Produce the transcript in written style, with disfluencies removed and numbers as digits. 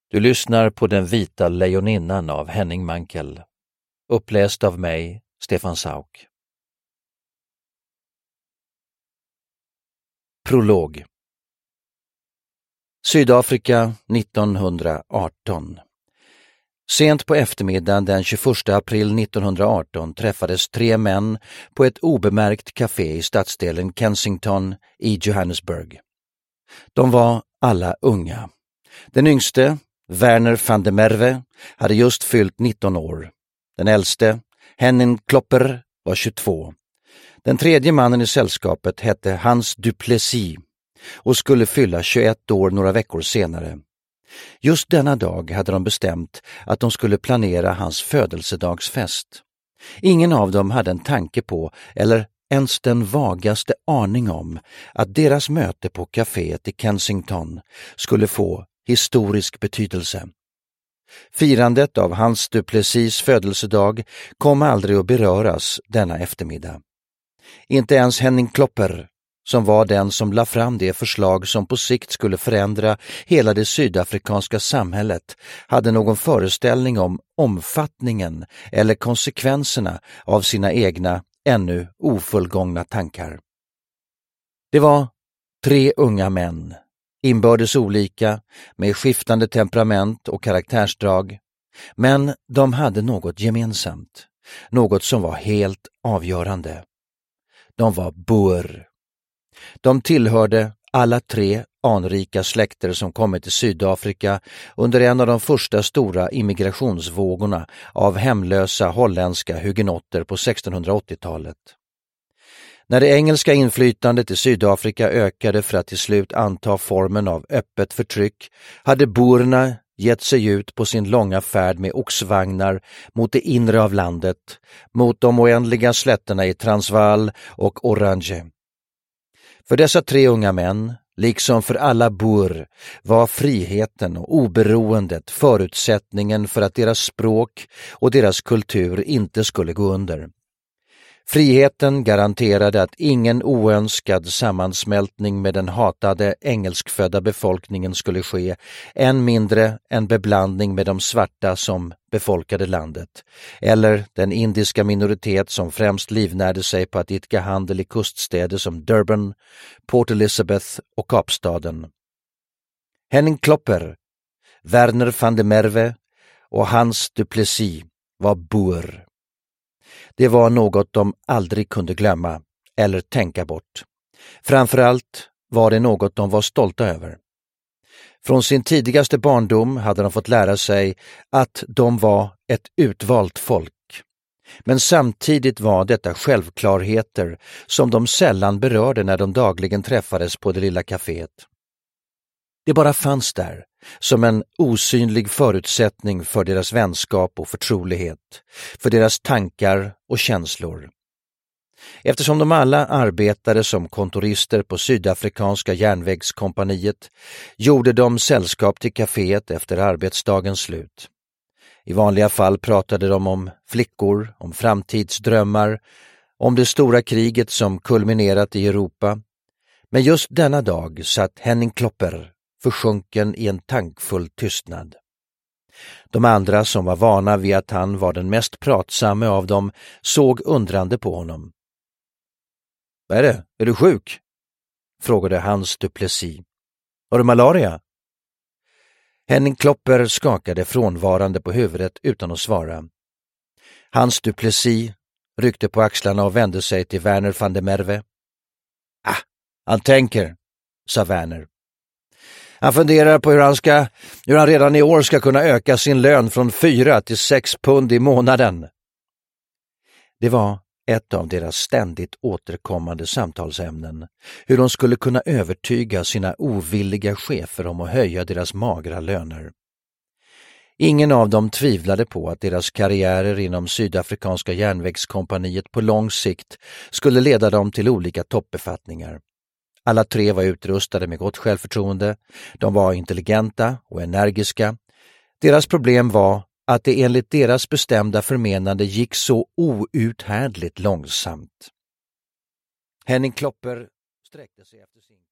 Du lyssnar på Den vita lejoninnan av Henning Mankell. Uppläst av mig, Stefan Sauk. Prolog. Sydafrika 1918. Sent på eftermiddagen den 21 april 1918 träffades 3 män på ett obemärkt café i stadsdelen Kensington i Johannesburg. De var alla unga. Den yngste, Werner van der Merwe, hade just fyllt 19 år. Den äldste, Henning Klopper, var 22. Den tredje mannen i sällskapet hette Hans du Plessis och skulle fylla 21 år några veckor senare. Just denna dag hade de bestämt att de skulle planera hans födelsedagsfest. Ingen av dem hade en tanke på, eller ens den vagaste aning om, att deras möte på kaféet i Kensington skulle få historisk betydelse. Firandet av Hans du Plessis födelsedag kom aldrig att beröras denna eftermiddag. Inte ens Henning Klopper, som var den som la fram det förslag som på sikt skulle förändra hela det sydafrikanska samhället, hade någon föreställning om omfattningen eller konsekvenserna av sina egna, ännu ofullgångna tankar. Det var 3 unga män, inbördes olika, med skiftande temperament och karaktärsdrag, men de hade något gemensamt, något som var helt avgörande. De var boer. De tillhörde alla 3 anrika släkter som kommit till Sydafrika under en av de första stora immigrationsvågorna av hemlösa holländska hugenotter på 1680-talet. När det engelska inflytandet i Sydafrika ökade för att till slut anta formen av öppet förtryck, hade boerna gett sig ut på sin långa färd med oxvagnar mot det inre av landet, mot de oändliga slätterna i Transvaal och Orange. För dessa 3 unga män, liksom för alla boer, var friheten och oberoendet förutsättningen för att deras språk och deras kultur inte skulle gå under. Friheten garanterade att ingen oönskad sammansmältning med den hatade engelskfödda befolkningen skulle ske, än mindre en beblandning med de svarta som befolkade landet, eller den indiska minoritet som främst livnärde sig på att idka handel i kuststäder som Durban, Port Elizabeth och Kapstaden. Henning Klopper, Werner van der Merwe och Hans du Plessis var boer. Det var något de aldrig kunde glömma eller tänka bort. Framförallt var det något de var stolta över. Från sin tidigaste barndom hade de fått lära sig att de var ett utvalt folk. Men samtidigt var detta självklarheter som de sällan berörde när de dagligen träffades på det lilla kaféet. Det bara fanns där, som en osynlig förutsättning för deras vänskap och förtrolighet, för deras tankar och känslor. Eftersom de alla arbetade som kontorister på Sydafrikanska järnvägskompaniet gjorde de sällskap till kaféet efter arbetsdagens slut. I vanliga fall pratade de om flickor, om framtidsdrömmar, om det stora kriget som kulminerat i Europa. Men just denna dag satt Henning Klopper försjunken i en tankfull tystnad. De andra, som var vana vid att han var den mest pratsamme av dem, såg undrande på honom. Vad är det? Är du sjuk? Frågade Hans du Plessis. Har du malaria? Henning Klopper skakade frånvarande på huvudet utan att svara. Hans du Plessis ryckte på axlarna och vände sig till Werner van der Merwe. Han tänker, sa Werner. Han funderar på hur han redan i år ska kunna öka sin lön från 4 till 6 pund i månaden. Det var ett av deras ständigt återkommande samtalsämnen, hur de skulle kunna övertyga sina ovilliga chefer om att höja deras magra löner. Ingen av dem tvivlade på att deras karriärer inom Sydafrikanska järnvägskompaniet på lång sikt skulle leda dem till olika toppbefattningar. Alla 3 var utrustade med gott självförtroende, de var intelligenta och energiska. Deras problem var att det enligt deras bestämda förmenande gick så outhärdligt långsamt. Henning Klopper sträckte sig efter sin